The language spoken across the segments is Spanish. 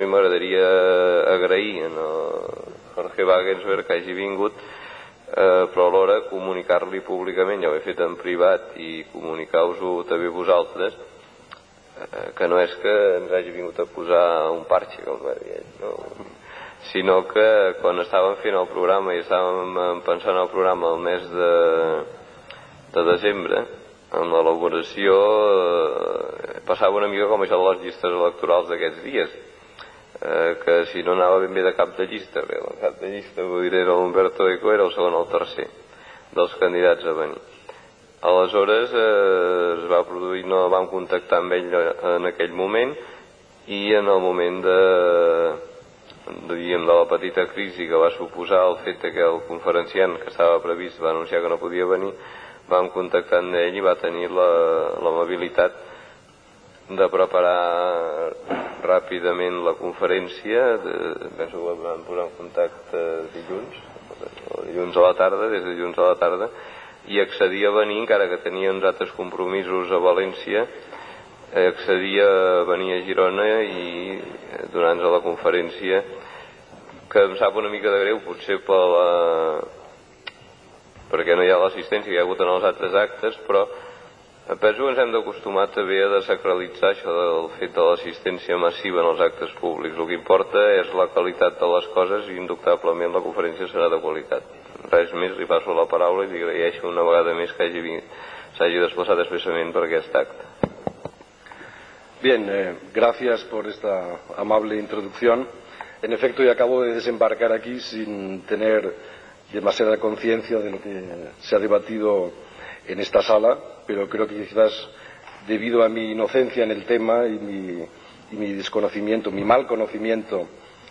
M'agradaria agrair a Jorge Wagensberg que hagi vingut, però alhora comunicar-li públicament, ja ho he fet en privat, i comunicar-vos-ho també vosaltres, que no és que ens hagi vingut a posar un parxe, com va dir ell, no? Sinó que quan estàvem fent el programa i estàvem pensant el programa el mes de desembre, en l'elaboració passava una mica com això de les llistes electorals d'aquests dies, que si no anava ben bé de cap de llista, bé, el cap de llista vull dir, era l'Humberto Eco, era el segon o el tercer dels candidats a venir. Aleshores es va produir, no vam contactar amb ell en aquell moment, i en el moment de la petita crisi que va suposar el fet que el conferenciant que estava previst va anunciar que no podia venir, vam contactar amb ell i va tenir l'amabilitat de preparar ràpidament la conferència. Penso que vam posar en contacte dilluns a la tarda, des de dilluns a la tarda, i accedia a venir, encara que tenia uns altres compromisos a València, accedia a venir a Girona i donar-nos la conferència, que em sap una mica de greu, potser perquè no hi ha l'assistència que hi ha hagut en els altres actes, però penso que ens hem d'acostumar també a desacralitzar això del fet de l'assistència massiva en els actes públics. El que importa és la qualitat de les coses i indubtablement la conferència serà de qualitat. Res més, li passo la paraula i li agraeixo una vegada més que s'hagi desplaçat expressament per aquest acte. Bien, gracias por esta amable introducción. En efecto, yo acabo de desembarcar aquí sin tener demasiada conciencia de lo que se ha debatido en esta sala, pero creo que quizás debido a mi inocencia en el tema y mi desconocimiento, mi mal conocimiento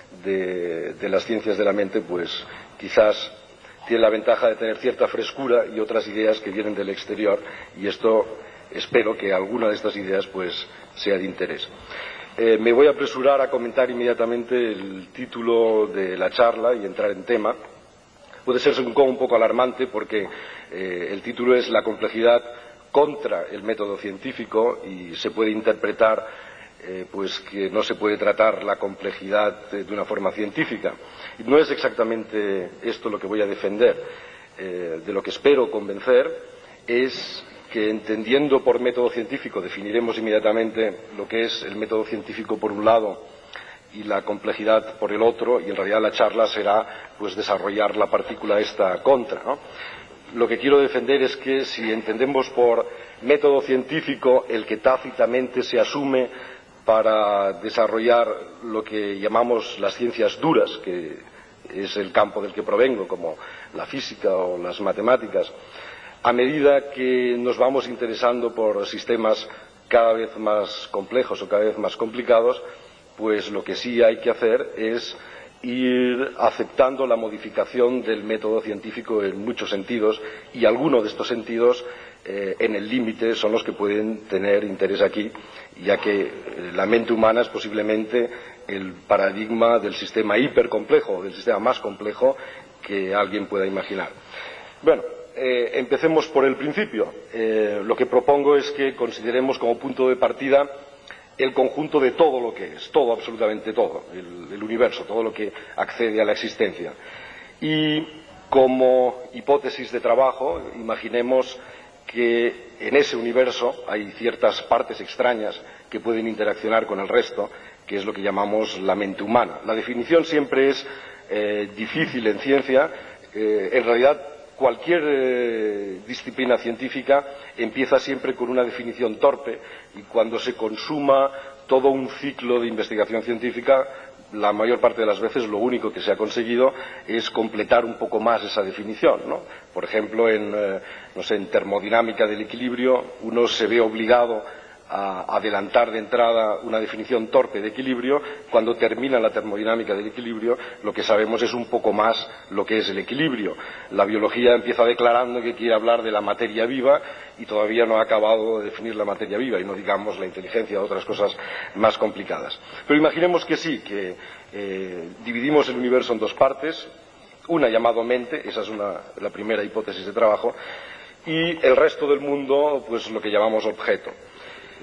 de las ciencias de la mente, pues quizás tiene la ventaja de tener cierta frescura y otras ideas que vienen del exterior, y esto espero que alguna de estas ideas pues sea de interés. Me voy a apresurar a comentar inmediatamente el título de la charla y entrar en tema. Puede ser un poco alarmante porque el título es La complejidad contra el método científico, y se puede interpretar pues que no se puede tratar la complejidad de una forma científica. Y no es exactamente esto lo que voy a defender. De lo que espero convencer es que, entendiendo por método científico, definiremos inmediatamente lo que es el método científico por un lado y la complejidad por el otro, y en realidad la charla será pues desarrollar la partícula esta contra, ¿no? Lo que quiero defender es que si entendemos por método científico el que tácitamente se asume para desarrollar lo que llamamos las ciencias duras, que es el campo del que provengo, como la física o las matemáticas, a medida que nos vamos interesando por sistemas cada vez más complejos o cada vez más complicados, pues lo que sí hay que hacer es ir aceptando la modificación del método científico en muchos sentidos, y algunos de estos sentidos en el límite son los que pueden tener interés aquí, ya que la mente humana es posiblemente el paradigma del sistema hipercomplejo, del sistema más complejo que alguien pueda imaginar. Bueno, empecemos por el principio. Lo que propongo es que consideremos como punto de partida el conjunto de todo lo que es, todo, absolutamente todo, el universo, todo lo que accede a la existencia. Y como hipótesis de trabajo, imaginemos que en ese universo hay ciertas partes extrañas que pueden interaccionar con el resto, que es lo que llamamos la mente humana. La definición siempre es difícil en ciencia. En realidad, cualquier disciplina científica empieza siempre con una definición torpe, y cuando se consuma todo un ciclo de investigación científica, la mayor parte de las veces lo único que se ha conseguido es completar un poco más esa definición, ¿no? Por ejemplo, en termodinámica del equilibrio, uno se ve obligado a adelantar de entrada una definición torpe de equilibrio. Cuando termina la termodinámica del equilibrio, lo que sabemos es un poco más lo que es el equilibrio. La biología empieza declarando que quiere hablar de la materia viva y todavía no ha acabado de definir la materia viva, y no digamos la inteligencia o otras cosas más complicadas. Pero imaginemos que sí, que dividimos el universo en dos partes, una llamada mente, esa es la primera hipótesis de trabajo, y el resto del mundo, pues lo que llamamos objeto.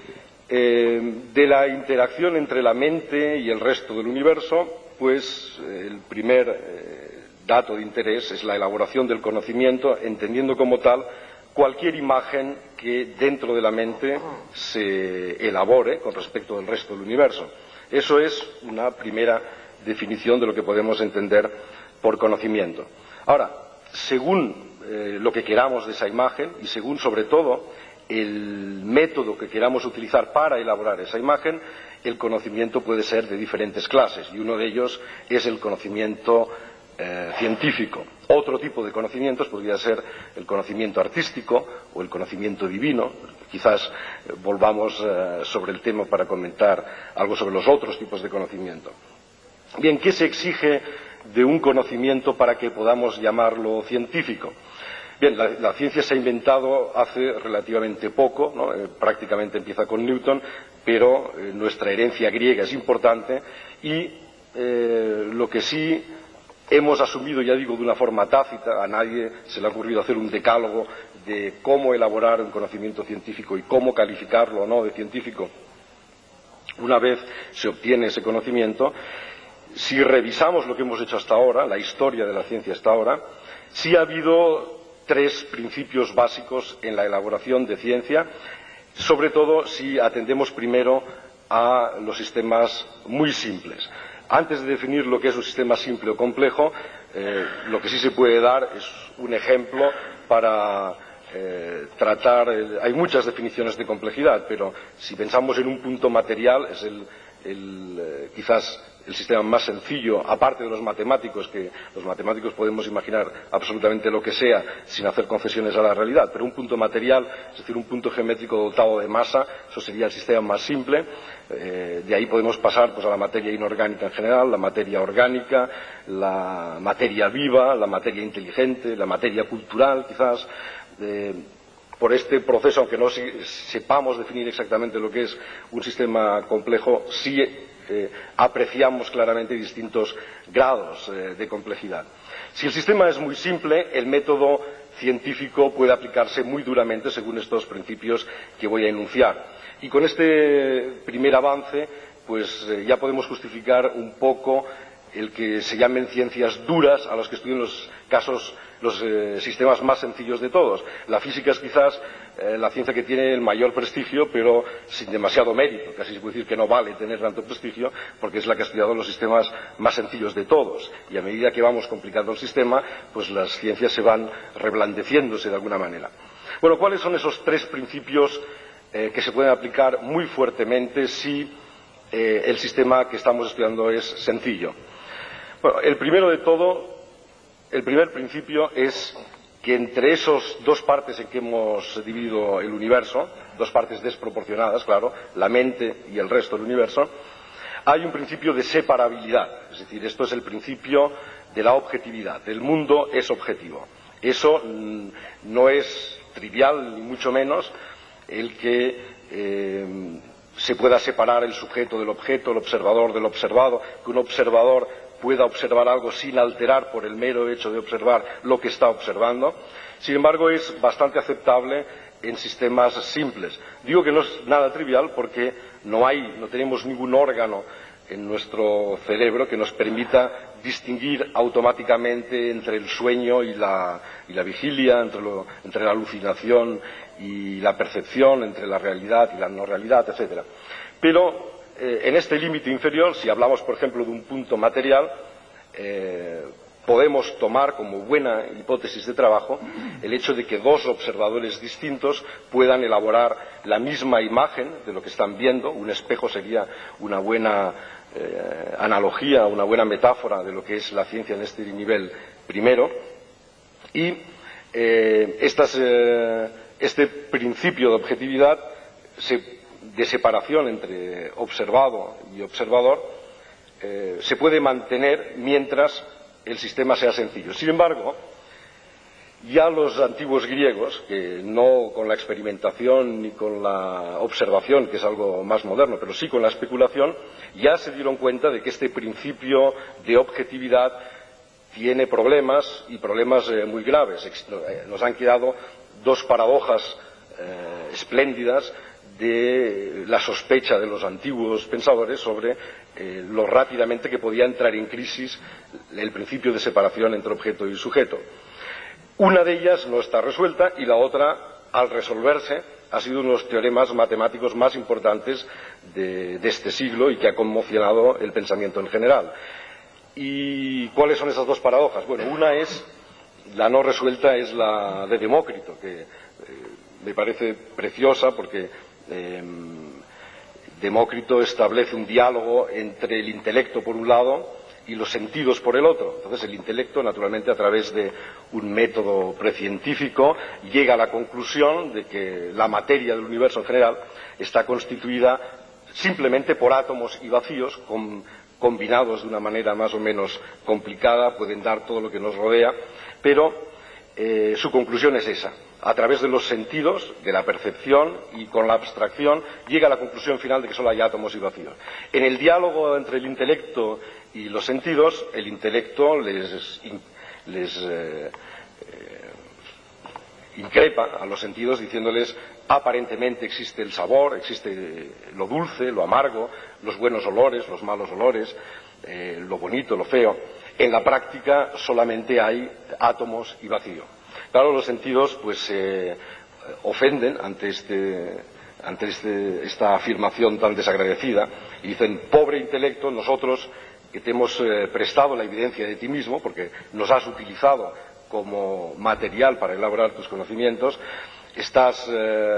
De la interacción entre la mente y el resto del universo, pues el primer dato de interés es la elaboración del conocimiento, entendiendo como tal cualquier imagen que dentro de la mente se elabore con respecto del resto del universo. Eso es una primera definición de lo que podemos entender por conocimiento. Ahora, según lo que queramos de esa imagen y según, sobre todo, el método que queramos utilizar para elaborar esa imagen, el conocimiento puede ser de diferentes clases y uno de ellos es el conocimiento científico. Otro tipo de conocimientos podría ser el conocimiento artístico o el conocimiento divino. Quizás volvamos sobre el tema para comentar algo sobre los otros tipos de conocimiento. Bien, ¿qué se exige de un conocimiento para que podamos llamarlo científico? Bien, la ciencia se ha inventado hace relativamente poco, ¿no? Prácticamente empieza con Newton, pero nuestra herencia griega es importante y lo que sí hemos asumido, ya digo, de una forma tácita, a nadie se le ha ocurrido hacer un decálogo de cómo elaborar un conocimiento científico y cómo calificarlo o no de científico. Una vez se obtiene ese conocimiento, si revisamos lo que hemos hecho hasta ahora, la historia de la ciencia hasta ahora, sí ha habido tres principios básicos en la elaboración de ciencia, sobre todo si atendemos primero a los sistemas muy simples. Antes de definir lo que es un sistema simple o complejo, lo que sí se puede dar es un ejemplo para tratar. Hay muchas definiciones de complejidad, pero si pensamos en un punto material, es quizás el sistema más sencillo, aparte de los matemáticos, que los matemáticos podemos imaginar absolutamente lo que sea sin hacer concesiones a la realidad, pero un punto material, es decir, un punto geométrico dotado de masa, eso sería el sistema más simple. De ahí podemos pasar pues a la materia inorgánica en general, la materia orgánica, la materia viva, la materia inteligente, la materia cultural, quizás. Por este proceso, aunque no sepamos definir exactamente lo que es un sistema complejo, sí apreciamos claramente distintos grados de complejidad. Si el sistema es muy simple, el método científico puede aplicarse muy duramente según estos principios que voy a enunciar. Y con este primer avance, pues ya podemos justificar un poco el que se llamen ciencias duras a los que estudian los sistemas más sencillos de todos. La física es quizás la ciencia que tiene el mayor prestigio, pero sin demasiado mérito. Casi se puede decir que no vale tener tanto prestigio, porque es la que ha estudiado los sistemas más sencillos de todos. Y a medida que vamos complicando el sistema, pues las ciencias se van reblandeciéndose de alguna manera. Bueno, ¿cuáles son esos tres principios que se pueden aplicar muy fuertemente si el sistema que estamos estudiando es sencillo? Bueno, el primero de todo, el primer principio es que entre esas dos partes en que hemos dividido el universo, dos partes desproporcionadas, claro, la mente y el resto del universo, hay un principio de separabilidad. Es decir, esto es el principio de la objetividad. El mundo es objetivo. Eso no es trivial, ni mucho menos, el que se pueda separar el sujeto del objeto, el observador del observado, que un observador pueda observar algo sin alterar por el mero hecho de observar lo que está observando. Sin embargo, es bastante aceptable en sistemas simples. Digo que no es nada trivial porque no tenemos ningún órgano en nuestro cerebro que nos permita distinguir automáticamente entre el sueño y la vigilia, entre la alucinación y la percepción, entre la realidad y la no realidad, etc. Pero en este límite inferior, si hablamos, por ejemplo, de un punto material, podemos tomar como buena hipótesis de trabajo el hecho de que dos observadores distintos puedan elaborar la misma imagen de lo que están viendo. Un espejo sería una buena analogía, una buena metáfora de lo que es la ciencia en este nivel primero. Y este principio de objetividad de separación entre observado y observador se puede mantener mientras el sistema sea sencillo. Sin embargo, ya los antiguos griegos, que no con la experimentación ni con la observación, que es algo más moderno, pero sí con la especulación, ya se dieron cuenta de que este principio de objetividad tiene problemas, y problemas muy graves. Nos han quedado dos paradojas espléndidas de la sospecha de los antiguos pensadores sobre lo rápidamente que podía entrar en crisis el principio de separación entre objeto y sujeto. Una de ellas no está resuelta y la otra, al resolverse, ha sido uno de los teoremas matemáticos más importantes de este siglo y que ha conmocionado el pensamiento en general. ¿Y cuáles son esas dos paradojas? Bueno, una es, la no resuelta es la de Demócrito, que me parece preciosa porque Demócrito establece un diálogo entre el intelecto por un lado y los sentidos por el otro. Entonces el intelecto, naturalmente, a través de un método precientífico, llega a la conclusión de que la materia del universo en general está constituida simplemente por átomos y vacíos combinados de una manera más o menos complicada, pueden dar todo lo que nos rodea, pero su conclusión es esa. A través de los sentidos, de la percepción y con la abstracción, llega a la conclusión final de que solo hay átomos y vacíos. En el diálogo entre el intelecto y los sentidos, el intelecto les increpa a los sentidos diciéndoles aparentemente existe el sabor, existe lo dulce, lo amargo, los buenos olores, los malos olores, lo bonito, lo feo. En la práctica solamente hay átomos y vacío. Claro, los sentidos pues se ofenden ante esta afirmación tan desagradecida y dicen: pobre intelecto, nosotros que te hemos prestado la evidencia de ti mismo porque nos has utilizado como material para elaborar tus conocimientos, estás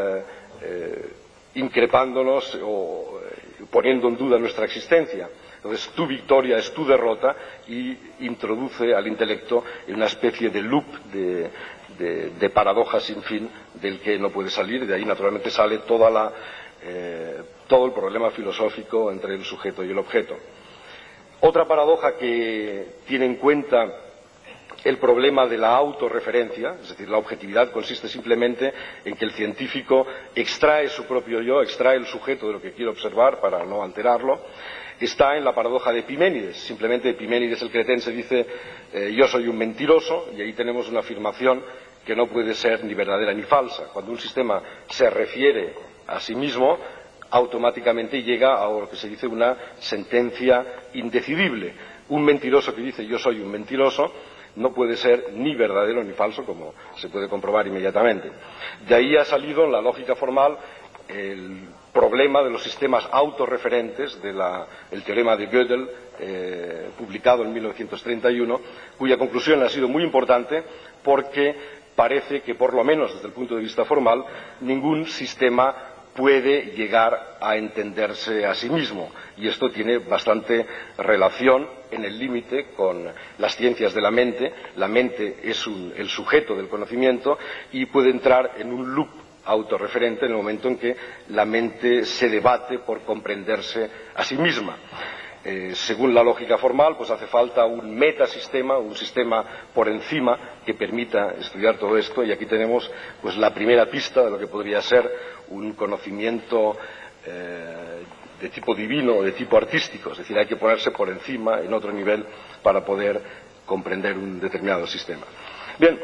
increpándonos o poniendo en duda nuestra existencia. Entonces tu victoria es tu derrota y introduce al intelecto en una especie de loop de paradoja sin fin del que no puede salir, y de ahí naturalmente sale todo el problema filosófico entre el sujeto y el objeto. Otra paradoja que tiene en cuenta el problema de la autorreferencia, es decir, la objetividad consiste simplemente en que el científico extrae su propio yo, extrae el sujeto de lo que quiere observar para no alterarlo, está en la paradoja de Epiménides. Simplemente Epiménides el cretense dice yo soy un mentiroso, y ahí tenemos una afirmación que no puede ser ni verdadera ni falsa. Cuando un sistema se refiere a sí mismo, automáticamente llega a lo que se dice una sentencia indecidible. Un mentiroso que dice yo soy un mentiroso no puede ser ni verdadero ni falso, como se puede comprobar inmediatamente. De ahí ha salido en la lógica formal el problema de los sistemas autorreferentes el teorema de Gödel, publicado en 1931, cuya conclusión ha sido muy importante porque parece que, por lo menos desde el punto de vista formal, ningún sistema puede llegar a entenderse a sí mismo, y esto tiene bastante relación en el límite con las ciencias de la mente. La mente es el sujeto del conocimiento y puede entrar en un loop autorreferente en el momento en que la mente se debate por comprenderse a sí misma. Según la lógica formal, pues hace falta un metasistema, un sistema por encima que permita estudiar todo esto, y aquí tenemos pues la primera pista de lo que podría ser un conocimiento de tipo divino o de tipo artístico. Es decir, hay que ponerse por encima, en otro nivel, para poder comprender un determinado sistema. Bien,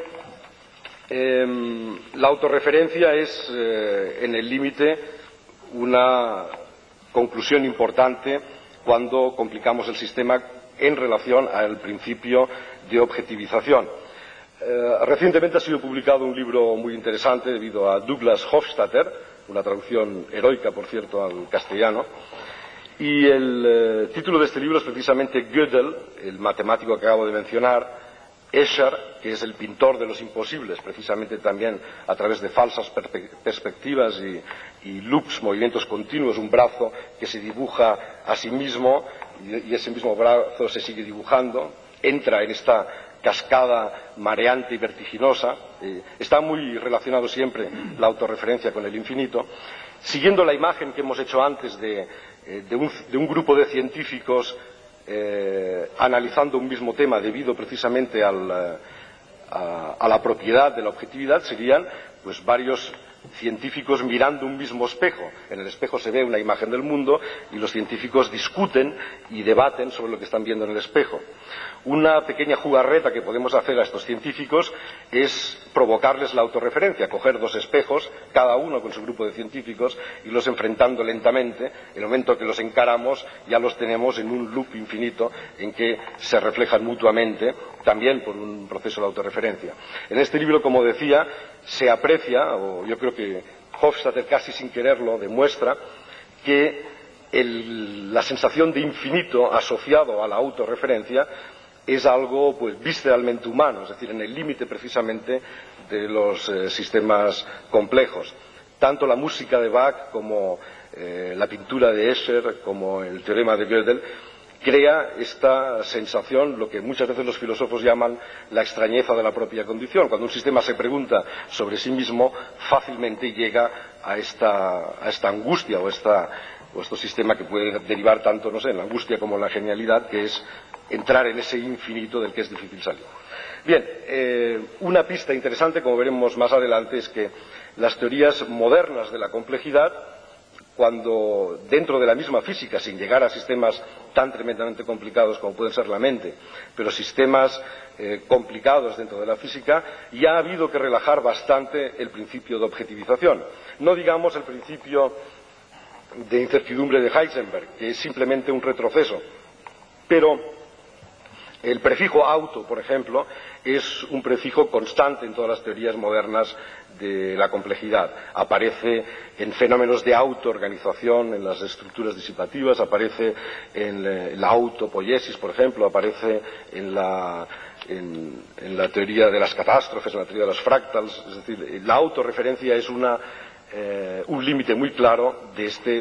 la autorreferencia es en el límite una conclusión importante cuando complicamos el sistema en relación al principio de objetivización. Recientemente ha sido publicado un libro muy interesante debido a Douglas Hofstadter, una traducción heroica, por cierto, al castellano, y el título de este libro es precisamente Gödel, el matemático que acabo de mencionar, Escher, que es el pintor de los imposibles, precisamente también a través de falsas perspectivas y loops, movimientos continuos, un brazo que se dibuja a sí mismo y ese mismo brazo se sigue dibujando, entra en esta cascada mareante y vertiginosa. Está muy relacionado siempre la autorreferencia con el infinito. Siguiendo la imagen que hemos hecho antes de un grupo de científicos analizando un mismo tema debido precisamente a la propiedad de la objetividad, serían pues varios científicos mirando un mismo espejo. En el espejo se ve una imagen del mundo y los científicos discuten y debaten sobre lo que están viendo en el espejo. Una pequeña jugarreta que podemos hacer a estos científicos es provocarles la autorreferencia, coger dos espejos, cada uno con su grupo de científicos, y los enfrentando lentamente. En el momento que los encaramos ya los tenemos en un loop infinito en que se reflejan mutuamente, también por un proceso de autorreferencia. En este libro, como decía, se aprecia, o yo creo que Hofstadter casi sin quererlo demuestra, que la sensación de infinito asociado a la autorreferencia es algo pues visceralmente humano, es decir, en el límite precisamente de los sistemas complejos. Tanto la música de Bach como la pintura de Escher, como el teorema de Gödel, crea esta sensación, lo que muchas veces los filósofos llaman la extrañeza de la propia condición. Cuando un sistema se pregunta sobre sí mismo, fácilmente llega a esta angustia o este sistema que puede derivar tanto, no sé, en la angustia como en la genialidad, que es entrar en ese infinito del que es difícil salir. Bien, una pista interesante, como veremos más adelante, es que las teorías modernas de la complejidad, cuando dentro de la misma física, sin llegar a sistemas tan tremendamente complicados como pueden ser la mente, pero sistemas complicados dentro de la física, ya ha habido que relajar bastante el principio de objetivización. No digamos el principio de incertidumbre de Heisenberg, que es simplemente un retroceso, pero el prefijo auto, por ejemplo, es un prefijo constante en todas las teorías modernas de la complejidad. Aparece en fenómenos de autoorganización, en las estructuras disipativas, aparece en la autopoiesis, por ejemplo, aparece en la teoría de las catástrofes, en la teoría de los fractals. Es decir, la autorreferencia es un límite muy claro de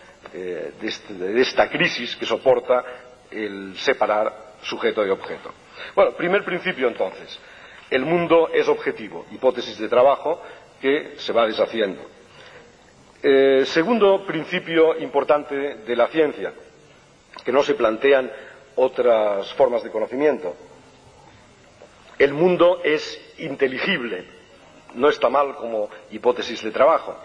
esta crisis que soporta el separar sujeto y objeto. Bueno, primer principio entonces, el mundo es objetivo, hipótesis de trabajo que se va deshaciendo. Segundo principio importante de la ciencia, que no se plantean otras formas de conocimiento. El mundo es inteligible, no está mal como hipótesis de trabajo.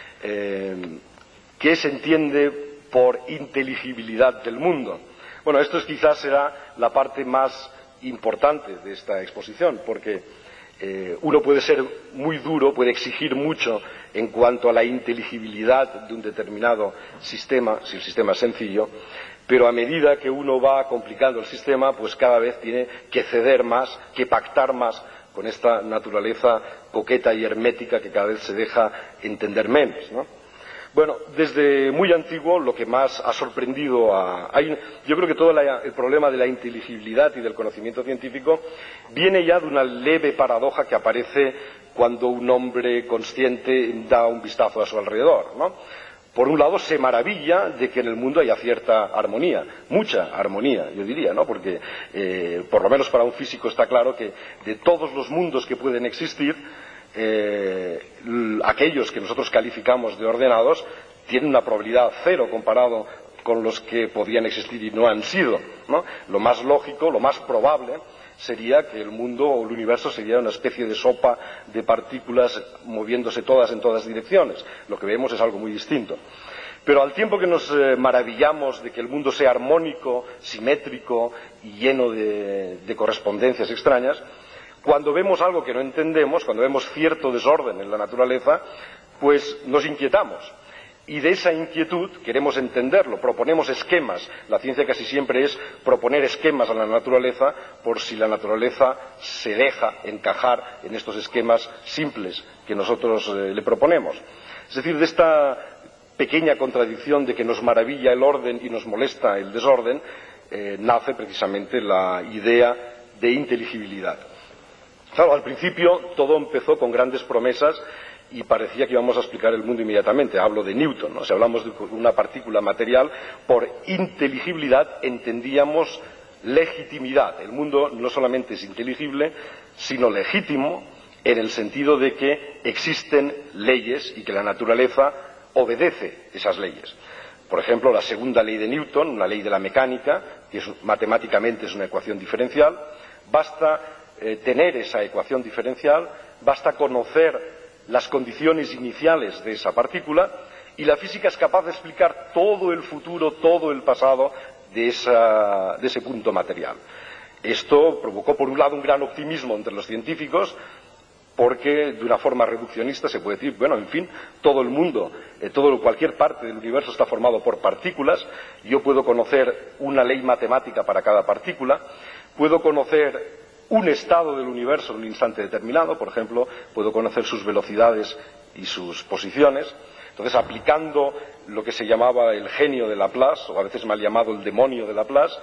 ¿Qué se entiende por inteligibilidad del mundo? Bueno, esto quizás será la parte más importante de esta exposición, porque uno puede ser muy duro, puede exigir mucho en cuanto a la inteligibilidad de un determinado sistema, si el sistema es sencillo, pero a medida que uno va complicando el sistema, pues cada vez tiene que ceder más, que pactar más con esta naturaleza coqueta y hermética que cada vez se deja entender menos, ¿no? Bueno, desde muy antiguo lo que más ha sorprendido yo creo que todo el problema de la inteligibilidad y del conocimiento científico viene ya de una leve paradoja que aparece cuando un hombre consciente da un vistazo a su alrededor, ¿no? Por un lado se maravilla de que en el mundo haya cierta armonía, mucha armonía, yo diría, ¿no? Porque por lo menos para un físico está claro que de todos los mundos que pueden existir, aquellos que nosotros calificamos de ordenados tienen una probabilidad cero comparado con los que podían existir y no han sido, ¿no? Lo más lógico, lo más probable sería que el mundo o el universo sería una especie de sopa de partículas moviéndose todas en todas direcciones. Lo que vemos es algo muy distinto. Pero al tiempo que nos maravillamos de que el mundo sea armónico, simétrico y lleno de correspondencias extrañas, cuando vemos algo que no entendemos, cuando vemos cierto desorden en la naturaleza, pues nos inquietamos. Y de esa inquietud queremos entenderlo, proponemos esquemas. La ciencia casi siempre es proponer esquemas a la naturaleza por si la naturaleza se deja encajar en estos esquemas simples que nosotros le proponemos. Es decir, de esta pequeña contradicción de que nos maravilla el orden y nos molesta el desorden, nace precisamente la idea de inteligibilidad. Claro, al principio todo empezó con grandes promesas y parecía que íbamos a explicar el mundo inmediatamente. Hablo de Newton, ¿no? Si hablamos de una partícula material, por inteligibilidad entendíamos legitimidad. El mundo no solamente es inteligible, sino legítimo en el sentido de que existen leyes y que la naturaleza obedece esas leyes. Por ejemplo, la segunda ley de Newton, una ley de la mecánica, que matemáticamente es una ecuación diferencial, basta tener esa ecuación diferencial, basta conocer las condiciones iniciales de esa partícula, y la física es capaz de explicar todo el futuro, todo el pasado de ese punto material. Esto provocó, por un lado, un gran optimismo entre los científicos, porque de una forma reduccionista se puede decir, bueno, en fin, todo el mundo, cualquier parte del universo está formado por partículas. Yo puedo conocer una ley matemática para cada partícula, puedo conocer un estado del universo en un instante determinado, por ejemplo, puedo conocer sus velocidades y sus posiciones. Entonces, aplicando lo que se llamaba el genio de Laplace, o a veces mal llamado el demonio de Laplace,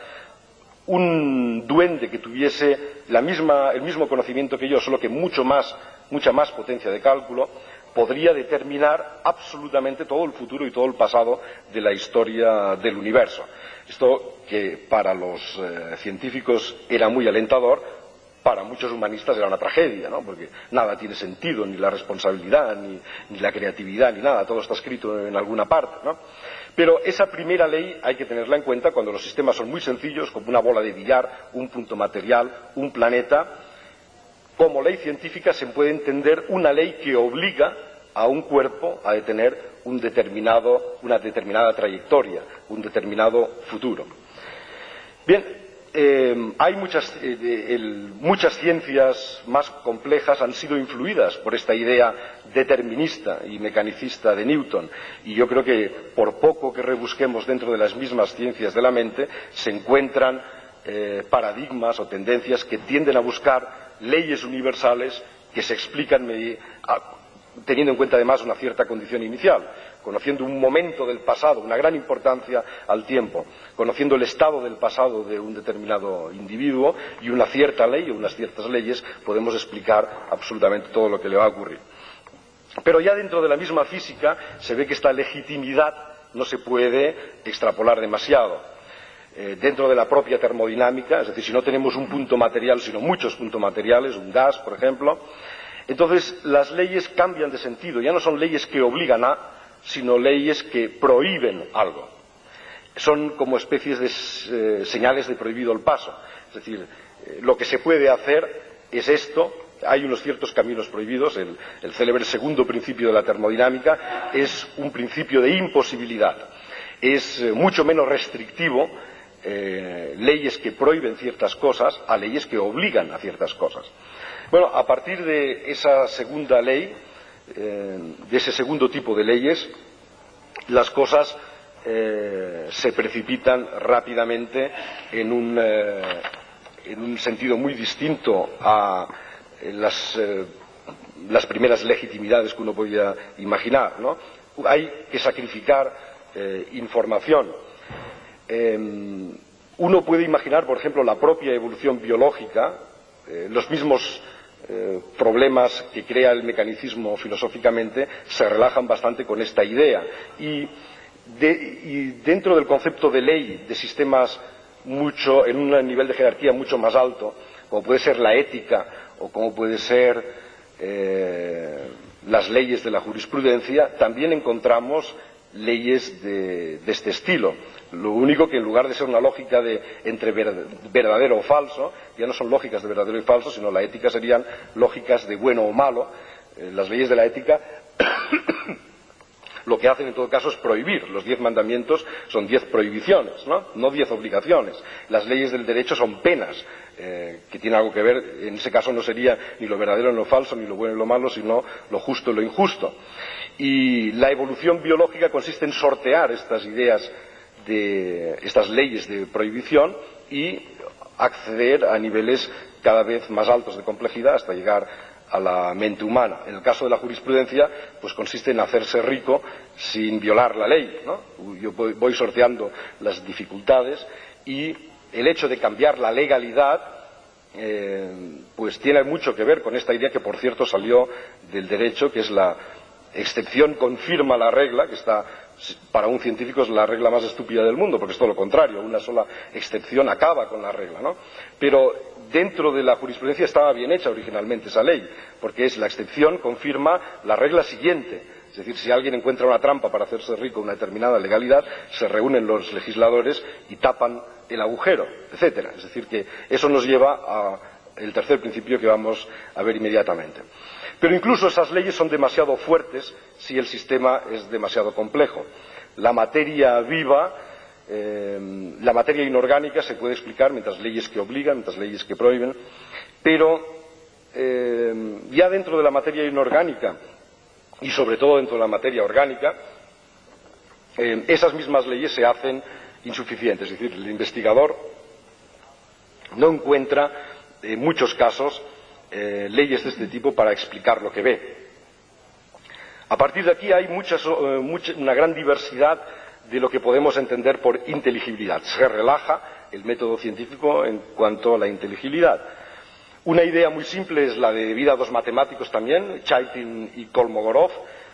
un duende que tuviese el mismo conocimiento que yo, solo que mucha más potencia de cálculo, podría determinar absolutamente todo el futuro y todo el pasado de la historia del universo. Esto, que para los científicos era muy alentador, para muchos humanistas era una tragedia, ¿no? Porque nada tiene sentido, ni la responsabilidad, ni la creatividad, ni nada, todo está escrito en alguna parte, ¿no? Pero esa primera ley hay que tenerla en cuenta cuando los sistemas son muy sencillos, como una bola de billar, un punto material, un planeta. Como ley científica se puede entender una ley que obliga a un cuerpo a tener una determinada trayectoria, un determinado futuro. Bien, hay muchas ciencias más complejas han sido influidas por esta idea determinista y mecanicista de Newton, y yo creo que por poco que rebusquemos dentro de las mismas ciencias de la mente se encuentran paradigmas o tendencias que tienden a buscar leyes universales que se explican teniendo en cuenta además una cierta condición inicial, conociendo un momento del pasado, una gran importancia al tiempo, conociendo el estado del pasado de un determinado individuo y una cierta ley o unas ciertas leyes, podemos explicar absolutamente todo lo que le va a ocurrir. Pero ya dentro de la misma física se ve que esta legitimidad no se puede extrapolar demasiado. Dentro de la propia termodinámica, es decir, si no tenemos un punto material, sino muchos puntos materiales, un gas, por ejemplo, entonces las leyes cambian de sentido, ya no son leyes que obligan sino leyes que prohíben algo. Son como especies de señales de prohibido el paso. Es decir, lo que se puede hacer es esto. Hay unos ciertos caminos prohibidos. El célebre segundo principio de la termodinámica es un principio de imposibilidad. Es mucho menos restrictivo leyes que prohíben ciertas cosas a leyes que obligan a ciertas cosas. Bueno, a partir de esa segunda ley, de ese segundo tipo de leyes, las cosas se precipitan rápidamente en un sentido muy distinto a las primeras legitimidades que uno podía imaginar, ¿no? Hay que sacrificar información. Uno puede imaginar, por ejemplo, la propia evolución biológica, los mismos problemas que crea el mecanicismo filosóficamente se relajan bastante con esta idea, y dentro del concepto de ley de sistemas en un nivel de jerarquía mucho más alto, como puede ser la ética o como puede ser las leyes de la jurisprudencia, también encontramos leyes de este estilo. Lo único que en lugar de ser una lógica entre verdadero o falso, ya no son lógicas de verdadero y falso, sino la ética serían lógicas de bueno o malo. Las leyes de la ética lo que hacen en todo caso es prohibir. Los 10 mandamientos son 10 prohibiciones, no 10 obligaciones. Las leyes del derecho son penas, que tienen algo que ver, en ese caso no sería ni lo verdadero ni lo falso, ni lo bueno y lo malo, sino lo justo y lo injusto. Y la evolución biológica consiste en sortear estas ideas estas leyes de prohibición y acceder a niveles cada vez más altos de complejidad hasta llegar a la mente humana. En el caso de la jurisprudencia, pues consiste en hacerse rico sin violar la ley, ¿no? Yo voy sorteando las dificultades, y el hecho de cambiar la legalidad pues tiene mucho que ver con esta idea, que por cierto salió del derecho, que es la excepción confirma la regla, que para un científico es la regla más estúpida del mundo, porque es todo lo contrario, una sola excepción acaba con la regla, ¿no? Pero dentro de la jurisprudencia estaba bien hecha originalmente esa ley, porque es la excepción confirma la regla siguiente. Es decir, si alguien encuentra una trampa para hacerse rico una determinada legalidad, se reúnen los legisladores y tapan el agujero, etcétera. Es decir, que eso nos lleva al tercer principio que vamos a ver inmediatamente. Pero incluso esas leyes son demasiado fuertes si el sistema es demasiado complejo. La materia viva, la materia inorgánica se puede explicar mientras leyes que obligan, mientras leyes que prohíben, pero ya dentro de la materia inorgánica y sobre todo dentro de la materia orgánica, esas mismas leyes se hacen insuficientes. Es decir, el investigador no encuentra en muchos casos leyes de este tipo para explicar lo que ve. A partir de aquí hay una gran diversidad de lo que podemos entender por inteligibilidad. Se relaja el método científico en cuanto a la inteligibilidad. Una idea muy simple es la debida a dos matemáticos también, Chaitin y Kolmogorov,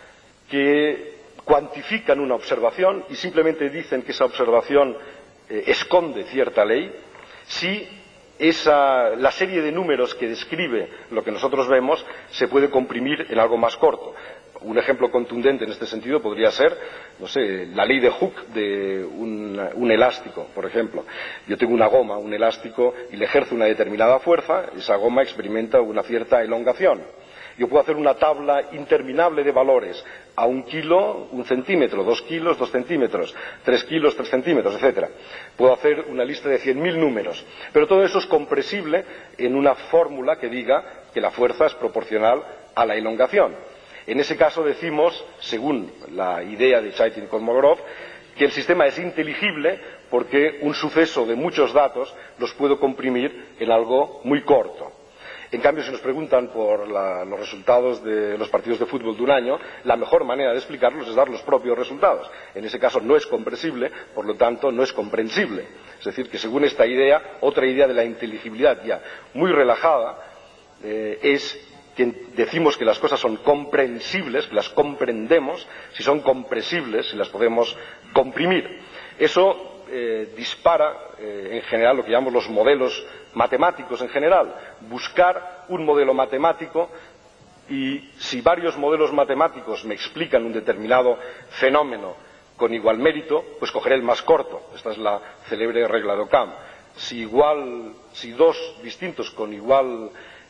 que cuantifican una observación y simplemente dicen que esa observación esconde cierta ley si la serie de números que describe lo que nosotros vemos se puede comprimir en algo más corto. Un ejemplo contundente en este sentido podría ser, no sé, la ley de Hooke de un elástico, por ejemplo. Yo tengo una goma, un elástico, y le ejerzo una determinada fuerza, esa goma experimenta una cierta elongación. Yo puedo hacer una tabla interminable de valores, a 1 kilo, 1 centímetro, 2 kilos, 2 centímetros, 3 kilos, 3 centímetros, etc. Puedo hacer una lista de 100.000 números, pero todo eso es compresible en una fórmula que diga que la fuerza es proporcional a la elongación. En ese caso decimos, según la idea de Chaitin y Kolmogorov, que el sistema es inteligible porque un suceso de muchos datos los puedo comprimir en algo muy corto. En cambio, si nos preguntan por los resultados de los partidos de fútbol de un año, la mejor manera de explicarlos es dar los propios resultados. En ese caso no es compresible, por lo tanto no es comprensible. Es decir, que según esta idea, otra idea de la inteligibilidad ya muy relajada, es que decimos que las cosas son comprensibles, que las comprendemos, si son compresibles, si las podemos comprimir. Eso dispara en general lo que llamamos los modelos matemáticos en general. Buscar un modelo matemático, y si varios modelos matemáticos me explican un determinado fenómeno con igual mérito, pues cogeré el más corto. Esta es la célebre regla de Occam. Si dos distintos con igual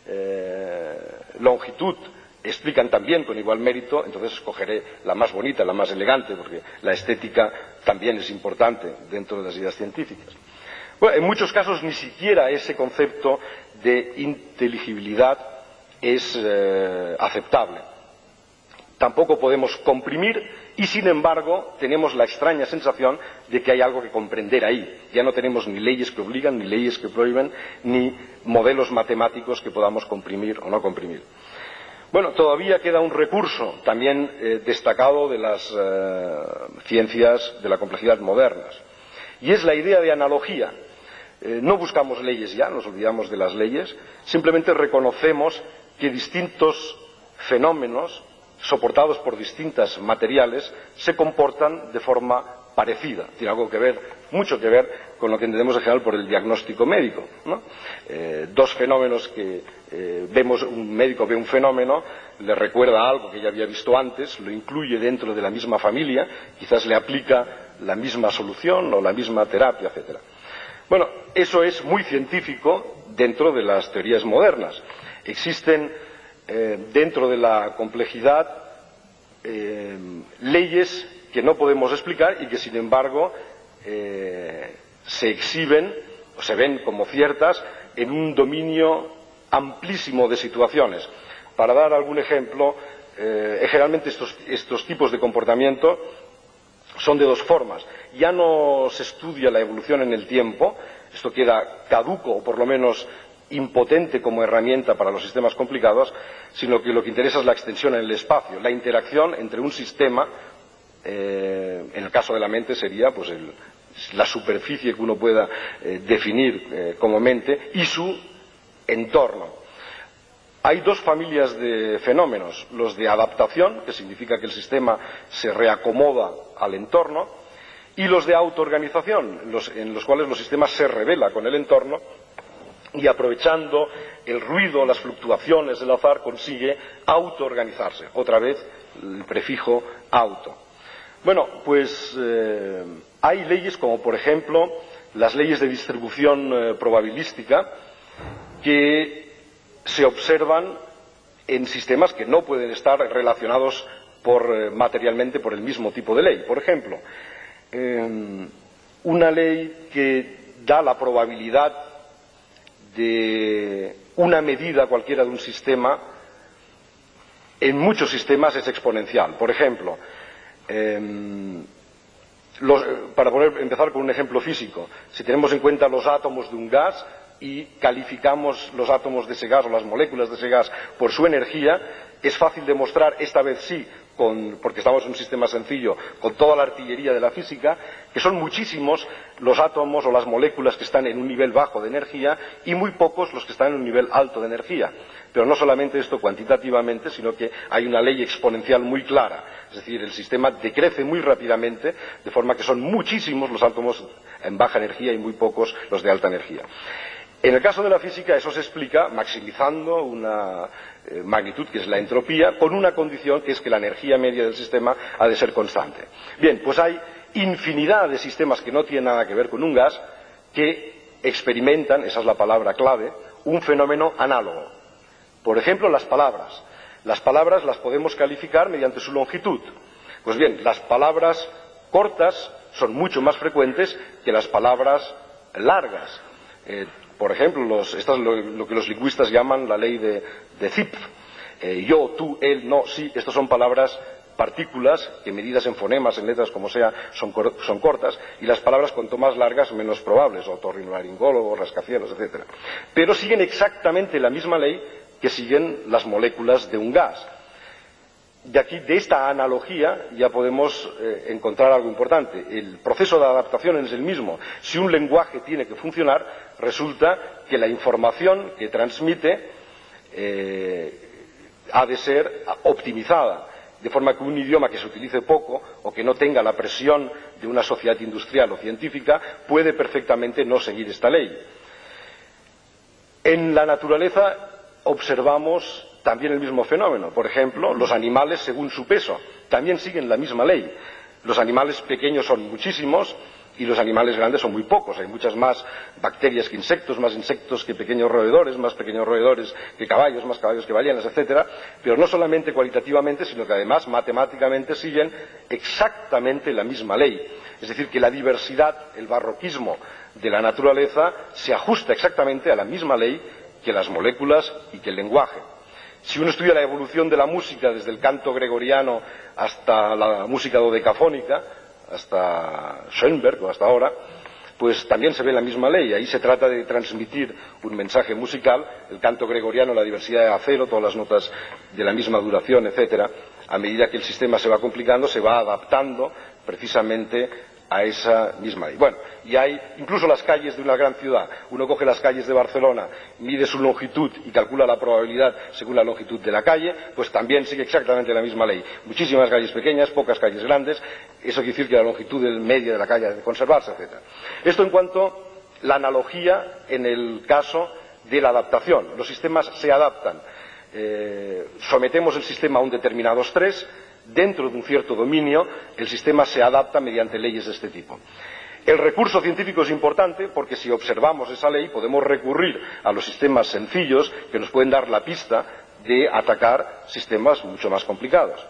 longitud explican también con igual mérito, entonces escogeré la más bonita, la más elegante, porque la estética también es importante dentro de las ideas científicas. Bueno, en muchos casos ni siquiera ese concepto de inteligibilidad es aceptable. Tampoco podemos comprimir y, sin embargo, tenemos la extraña sensación de que hay algo que comprender ahí. Ya no tenemos ni leyes que obligan, ni leyes que prohíben, ni modelos matemáticos que podamos comprimir o no comprimir. Bueno, todavía queda un recurso también destacado de las ciencias de la complejidad modernas, y es la idea de analogía. No buscamos leyes ya, nos olvidamos de las leyes, simplemente reconocemos que distintos fenómenos soportados por distintas materiales se comportan de forma parecida. Tiene algo que ver, mucho que ver con lo que entendemos en general por el diagnóstico médico, ¿no? Dos fenómenos que vemos, un médico ve un fenómeno, le recuerda algo que ya había visto antes, lo incluye dentro de la misma familia, quizás le aplica la misma solución o la misma terapia, etcétera. Bueno, eso es muy científico dentro de las teorías modernas. Existen dentro de la complejidad leyes que no podemos explicar y que sin embargo se exhiben o se ven como ciertas en un dominio amplísimo de situaciones. Para dar algún ejemplo, generalmente estos tipos de comportamiento son de dos formas. Ya no se estudia la evolución en el tiempo, esto queda caduco o por lo menos impotente como herramienta para los sistemas complicados, sino que lo que interesa es la extensión en el espacio, la interacción entre un sistema, en el caso de la mente sería pues la superficie que uno pueda definir como mente, y su entorno. Hay dos familias de fenómenos, los de adaptación, que significa que el sistema se reacomoda al entorno, y los de autoorganización, en los cuales los sistemas se rebelan con el entorno y, aprovechando el ruido, las fluctuaciones del azar, consigue autoorganizarse. Otra vez el prefijo auto. Bueno, pues hay leyes como, por ejemplo, las leyes de distribución probabilística, que se observan en sistemas que no pueden estar relacionados materialmente por el mismo tipo de ley. Por ejemplo, una ley que da la probabilidad de una medida cualquiera de un sistema, en muchos sistemas es exponencial. Por ejemplo, para empezar con un ejemplo físico, si tenemos en cuenta los átomos de un gas y calificamos los átomos de ese gas o las moléculas de ese gas por su energía, es fácil demostrar, esta vez sí, porque estamos en un sistema sencillo, con toda la artillería de la física, que son muchísimos los átomos o las moléculas que están en un nivel bajo de energía y muy pocos los que están en un nivel alto de energía. Pero no solamente esto cuantitativamente, sino que hay una ley exponencial muy clara. Es decir, el sistema decrece muy rápidamente, de forma que son muchísimos los átomos en baja energía y muy pocos los de alta energía. En el caso de la física eso se explica maximizando una magnitud que es la entropía, con una condición que es que la energía media del sistema ha de ser constante. Bien, pues hay infinidad de sistemas que no tienen nada que ver con un gas que experimentan, esa es la palabra clave, un fenómeno análogo. Por ejemplo, las palabras. Las palabras las podemos calificar mediante su longitud. Pues bien, las palabras cortas son mucho más frecuentes que las palabras largas. Por ejemplo, esto es lo que los lingüistas llaman la ley de Zipf. Yo, tú, él, no, sí, estas son palabras partículas que medidas en fonemas, en letras, como sea, son cortas, y las palabras cuanto más largas, menos probables, otorrinolaringólogos, rascacielos, etc. Pero siguen exactamente la misma ley que siguen las moléculas de un gas. De esta analogía ya podemos encontrar algo importante. El proceso de adaptación es el mismo. Si un lenguaje tiene que funcionar, resulta que la información que transmite ha de ser optimizada, de forma que un idioma que se utilice poco o que no tenga la presión de una sociedad industrial o científica puede perfectamente no seguir esta ley. En la naturaleza observamos también el mismo fenómeno. Por ejemplo, los animales según su peso también siguen la misma ley. Los animales pequeños son muchísimos y los animales grandes son muy pocos. Hay muchas más bacterias que insectos, más insectos que pequeños roedores, más pequeños roedores que caballos, más caballos que ballenas, etcétera. Pero no solamente cualitativamente, sino que además matemáticamente siguen exactamente la misma ley. Es decir, que la diversidad, el barroquismo de la naturaleza se ajusta exactamente a la misma ley que las moléculas y que el lenguaje. Si uno estudia la evolución de la música desde el canto gregoriano hasta la música dodecafónica, hasta Schoenberg o hasta ahora, pues también se ve la misma ley. Ahí se trata de transmitir un mensaje musical, el canto gregoriano, la diversidad de acero, todas las notas de la misma duración, etcétera. A medida que el sistema se va complicando, se va adaptando precisamente a esa misma ley. Bueno, y hay incluso las calles de una gran ciudad. Uno coge las calles de Barcelona, mide su longitud y calcula la probabilidad según la longitud de la calle, pues también sigue exactamente la misma ley. Muchísimas calles pequeñas, pocas calles grandes. Eso quiere decir que la longitud media de la calle debe conservarse, etc. Esto en cuanto a la analogía en el caso de la adaptación. Los sistemas se adaptan. Sometemos el sistema a un determinado estrés. Dentro de un cierto dominio, el sistema se adapta mediante leyes de este tipo. El recurso científico es importante porque si observamos esa ley podemos recurrir a los sistemas sencillos que nos pueden dar la pista de atacar sistemas mucho más complicados.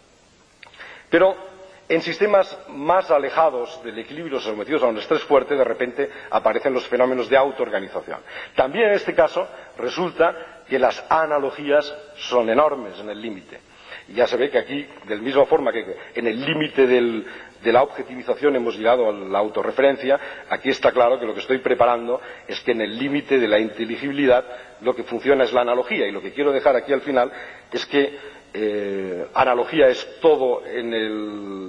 Pero en sistemas más alejados del equilibrio, sometidos a un estrés fuerte, de repente aparecen los fenómenos de autoorganización. También en este caso resulta que las analogías son enormes en el límite. Y ya se ve que aquí, de la misma forma que en el límite de la objetivización hemos llegado a la autorreferencia, aquí está claro que lo que estoy preparando es que en el límite de la inteligibilidad lo que funciona es la analogía. Y lo que quiero dejar aquí al final es que analogía es todo en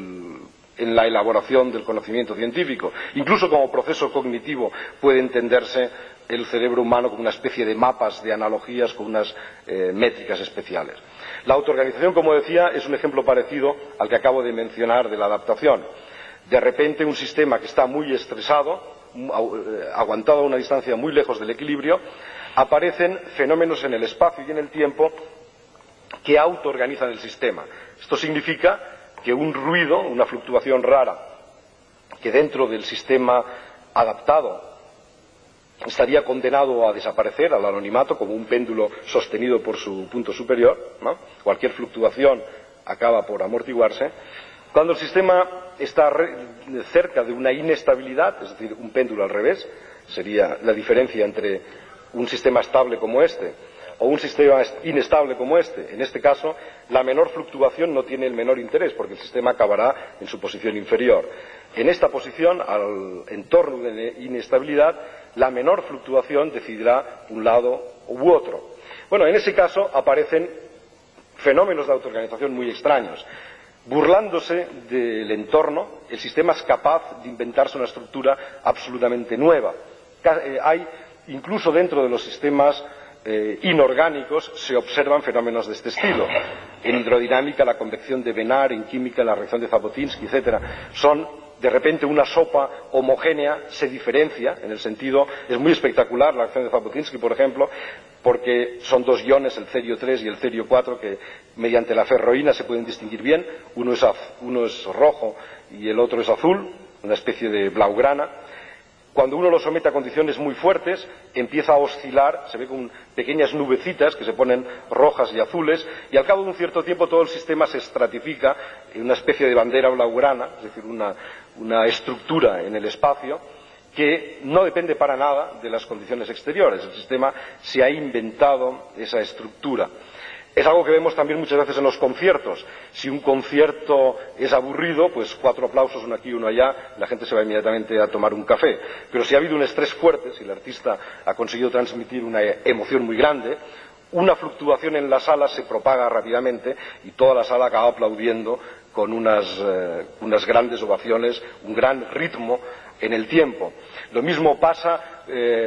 la elaboración del conocimiento científico. Incluso como proceso cognitivo puede entenderse el cerebro humano como una especie de mapas de analogías con unas métricas especiales. La autoorganización, como decía, es un ejemplo parecido al que acabo de mencionar de la adaptación. De repente un sistema que está muy estresado, aguantado a una distancia muy lejos del equilibrio, aparecen fenómenos en el espacio y en el tiempo que autoorganizan el sistema. Esto significa que un ruido, una fluctuación rara, que dentro del sistema adaptado estaría condenado a desaparecer, al anonimato, como un péndulo sostenido por su punto superior, ¿no? Cualquier fluctuación acaba por amortiguarse. Cuando el sistema está cerca de una inestabilidad, es decir, un péndulo al revés, sería la diferencia entre un sistema estable como este o un sistema inestable como este. En este caso, la menor fluctuación no tiene el menor interés, porque el sistema acabará en su posición inferior. En esta posición, al entorno de inestabilidad, la menor fluctuación decidirá un lado u otro. Bueno, en ese caso aparecen fenómenos de autoorganización muy extraños. Burlándose del entorno, el sistema es capaz de inventarse una estructura absolutamente nueva. Hay, incluso dentro de los sistemas inorgánicos, se observan fenómenos de este estilo. En hidrodinámica, la convección de Bénard, en química, la reacción de Zhabotinsky, etcétera, son de repente una sopa homogénea se diferencia, en el sentido, es muy espectacular la reacción de Zhabotinsky, por ejemplo, porque son dos iones, el cerio 3 y el cerio 4, que mediante la ferroína se pueden distinguir bien. Uno es rojo y el otro es azul, una especie de blaugrana. Cuando uno lo somete a condiciones muy fuertes, empieza a oscilar, se ve con pequeñas nubecitas que se ponen rojas y azules, y al cabo de un cierto tiempo todo el sistema se estratifica en una especie de bandera blaugrana, es decir, una estructura en el espacio que no depende para nada de las condiciones exteriores. El sistema se ha inventado esa estructura. Es algo que vemos también muchas veces en los conciertos. Si un concierto es aburrido, pues 4 aplausos, uno aquí y uno allá, la gente se va inmediatamente a tomar un café. Pero si ha habido un estrés fuerte, si el artista ha conseguido transmitir una emoción muy grande, una fluctuación en la sala se propaga rápidamente y toda la sala acaba aplaudiendo con unas grandes ovaciones, un gran ritmo en el tiempo. Lo mismo pasa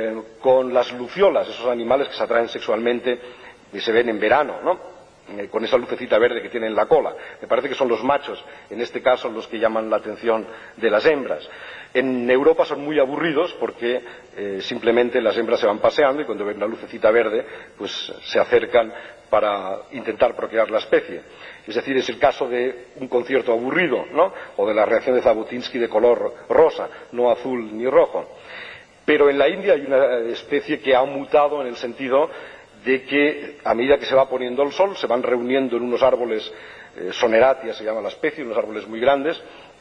con las luciolas, esos animales que se atraen sexualmente y se ven en verano, ¿no? Con esa lucecita verde que tienen en la cola. Me parece que son los machos, en este caso, los que llaman la atención de las hembras. En Europa son muy aburridos porque simplemente las hembras se van paseando y cuando ven la lucecita verde, pues se acercan para intentar procrear la especie. Es decir, es el caso de un concierto aburrido, ¿no? O de la reacción de Zhabotinsky de color rosa, no azul ni rojo. Pero en la India hay una especie que ha mutado en el sentido de que a medida que se va poniendo el sol se van reuniendo en unos árboles, soneratia se llama la especie, unos árboles muy grandes,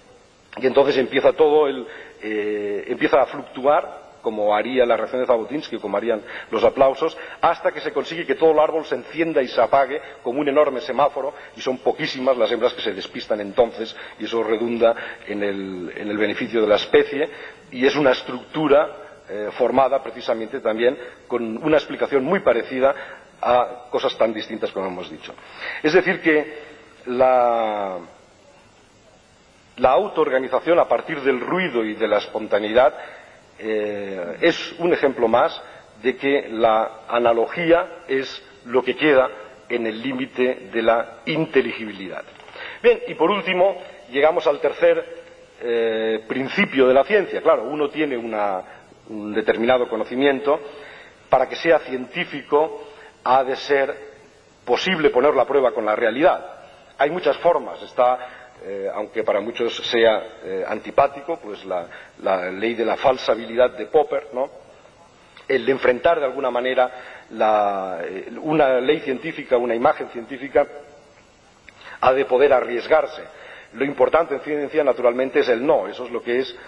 y entonces empieza empieza a fluctuar, como haría la reacción de Zhabotinsky, como harían los aplausos, hasta que se consigue que todo el árbol se encienda y se apague como un enorme semáforo, y son poquísimas las hembras que se despistan entonces, y eso redunda en el beneficio de la especie, y es una estructura formada precisamente también con una explicación muy parecida a cosas tan distintas como hemos dicho. Es decir que la autoorganización a partir del ruido y de la espontaneidad es un ejemplo más de que la analogía es lo que queda en el límite de la inteligibilidad. Bien, y por último llegamos al tercer principio de la ciencia. Claro, uno tiene un determinado conocimiento. Para que sea científico ha de ser posible ponerlo a prueba con la realidad. Hay muchas formas. Aunque para muchos sea antipático, pues la ley de la falsabilidad de Popper, ¿no? El de enfrentar de alguna manera una ley científica, una imagen científica, ha de poder arriesgarse. Lo importante en ciencia, naturalmente, es el no. Eso es lo que es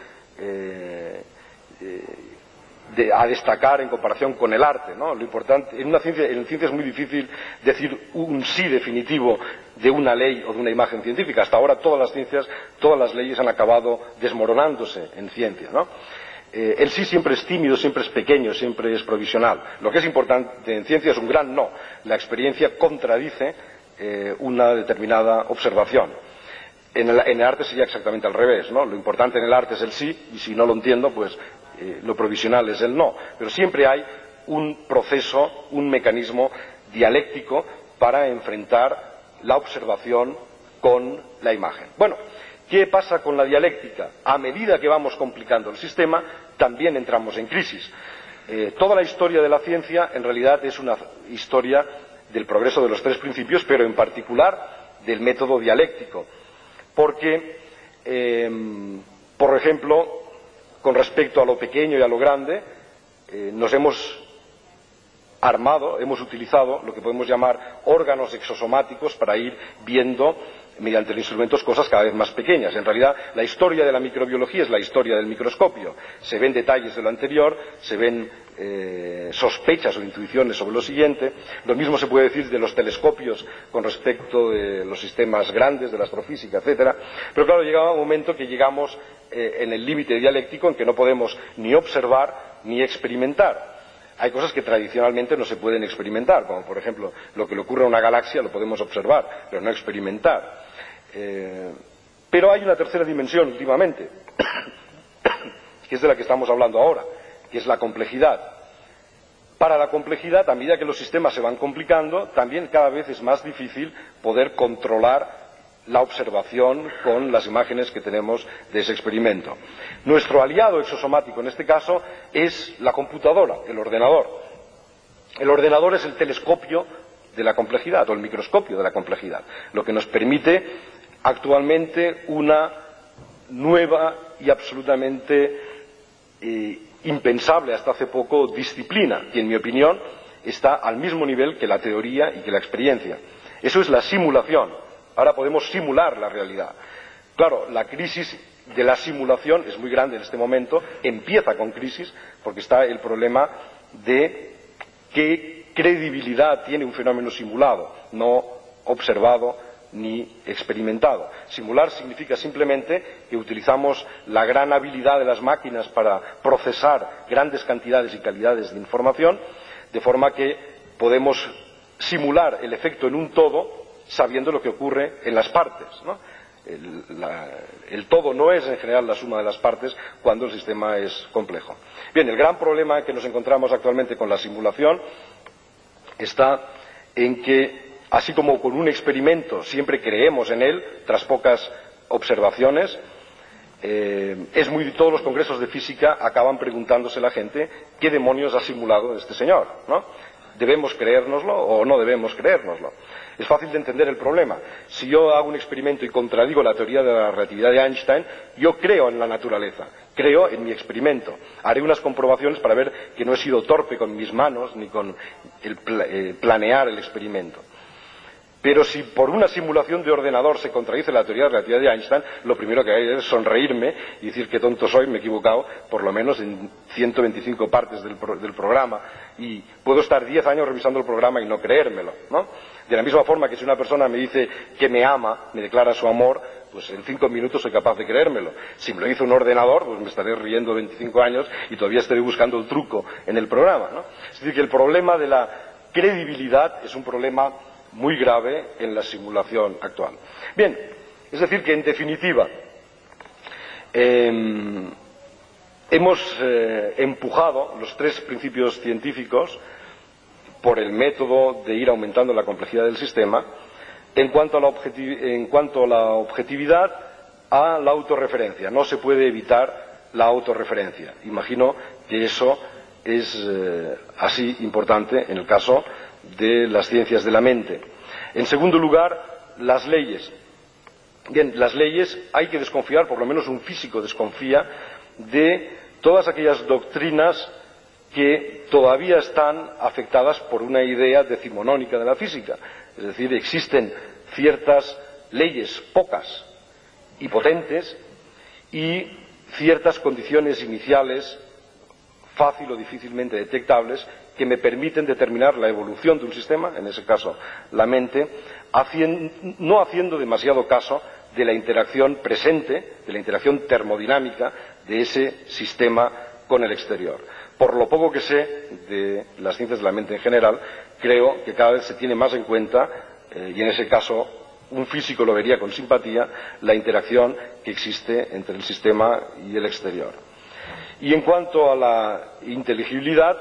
a destacar en comparación con el arte, ¿no? Lo importante, en ciencia es muy difícil decir un sí definitivo de una ley o de una imagen científica. Hasta ahora todas las ciencias, todas las leyes han acabado desmoronándose en ciencia, ¿no? El sí siempre es tímido, siempre es pequeño, siempre es provisional. Lo que es importante en ciencia es un gran no. La experiencia contradice una determinada observación. En el arte sería exactamente al revés, ¿no? Lo importante en el arte es el sí, y si no lo entiendo, pues lo provisional es el no. Pero siempre hay un proceso, un mecanismo dialéctico para enfrentar la observación con la imagen. Bueno, ¿qué pasa con la dialéctica? A medida que vamos complicando el sistema, también entramos en crisis. Toda la historia de la ciencia, en realidad, es una historia del progreso de los tres principios, pero en particular del método dialéctico. Porque, por ejemplo, con respecto a lo pequeño y a lo grande, nos hemos armado, hemos utilizado lo que podemos llamar órganos exosomáticos para ir viendo mediante los instrumentos cosas cada vez más pequeñas. En realidad, la historia de la microbiología es la historia del microscopio. Se ven detalles de lo anterior, se ven sospechas o intuiciones sobre lo siguiente. Lo mismo se puede decir de los telescopios con respecto de los sistemas grandes, de la astrofísica, etcétera. Pero claro, llegaba un momento que llegamos en el límite dialéctico en que no podemos ni observar ni experimentar. Hay cosas que tradicionalmente no se pueden experimentar, como por ejemplo lo que le ocurre a una galaxia lo podemos observar, pero no experimentar. Pero hay una tercera dimensión últimamente, que es de la que estamos hablando ahora, que es la complejidad. Para la complejidad, a medida que los sistemas se van complicando, también cada vez es más difícil poder controlar la observación con las imágenes que tenemos de ese experimento. Nuestro aliado exosomático en este caso es la computadora, el ordenador. El ordenador es el telescopio de la complejidad o el microscopio de la complejidad, lo que nos permite actualmente una nueva y absolutamente impensable hasta hace poco disciplina, que en mi opinión está al mismo nivel que la teoría y que la experiencia. Eso es la simulación. Ahora podemos simular la realidad. Claro, la crisis de la simulación es muy grande en este momento, empieza con crisis, porque está el problema de qué credibilidad tiene un fenómeno simulado, no observado ni experimentado. Simular significa simplemente que utilizamos la gran habilidad de las máquinas para procesar grandes cantidades y calidades de información, de forma que podemos simular el efecto en un todo sabiendo lo que ocurre en las partes, ¿no? El todo no es en general la suma de las partes cuando el sistema es complejo. Bien, el gran problema que nos encontramos actualmente con la simulación está en que, así como con un experimento siempre creemos en él tras pocas observaciones, todos los congresos de física acaban preguntándose la gente qué demonios ha simulado este señor, ¿no? ¿Debemos creérnoslo o no debemos creérnoslo? Es fácil de entender el problema. Si yo hago un experimento y contradigo la teoría de la relatividad de Einstein, yo creo en la naturaleza, creo en mi experimento. Haré unas comprobaciones para ver que no he sido torpe con mis manos ni con planear el experimento. Pero si por una simulación de ordenador se contradice la teoría de la relatividad de Einstein, lo primero que hay es sonreírme y decir que tonto soy, me he equivocado por lo menos en 125 partes del programa, y puedo estar 10 años revisando el programa y no creérmelo, ¿no? De la misma forma que si una persona me dice que me ama, me declara su amor, pues en 5 minutos soy capaz de creérmelo. Si me lo hizo un ordenador, pues me estaré riendo 25 años y todavía estaré buscando el truco en el programa, ¿no? Es decir, que el problema de la credibilidad es un problema muy grave en la simulación actual. Bien, es decir que en definitiva hemos empujado los tres principios científicos por el método de ir aumentando la complejidad del sistema en cuanto a la objetividad, a la autorreferencia. No se puede evitar la autorreferencia. Imagino que eso es así importante en el caso de las ciencias de la mente. En segundo lugar, las leyes. Bien, las leyes hay que desconfiar, por lo menos un físico desconfía, de todas aquellas doctrinas que todavía están afectadas por una idea decimonónica de la física. Es decir, existen ciertas leyes, pocas y potentes, y ciertas condiciones iniciales fácil o difícilmente detectables que me permiten determinar la evolución de un sistema, en ese caso la mente, no haciendo demasiado caso de la interacción presente, de la interacción termodinámica de ese sistema con el exterior. Por lo poco que sé de las ciencias de la mente en general, creo que cada vez se tiene más en cuenta, y en ese caso un físico lo vería con simpatía, la interacción que existe entre el sistema y el exterior. Y en cuanto a la inteligibilidad,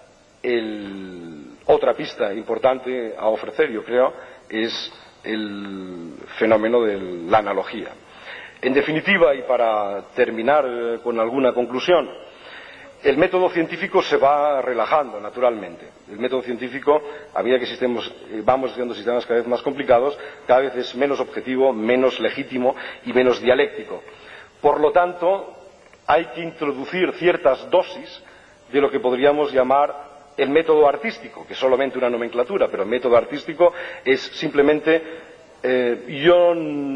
otra pista importante a ofrecer, yo creo, es el fenómeno de la analogía. En definitiva, y para terminar con alguna conclusión, el método científico se va relajando, naturalmente. El método científico, a medida que vamos haciendo sistemas cada vez más complicados, cada vez es menos objetivo, menos legítimo y menos dialéctico. Por lo tanto, hay que introducir ciertas dosis de lo que podríamos llamar el método artístico, que es solamente una nomenclatura, pero el método artístico es simplemente yo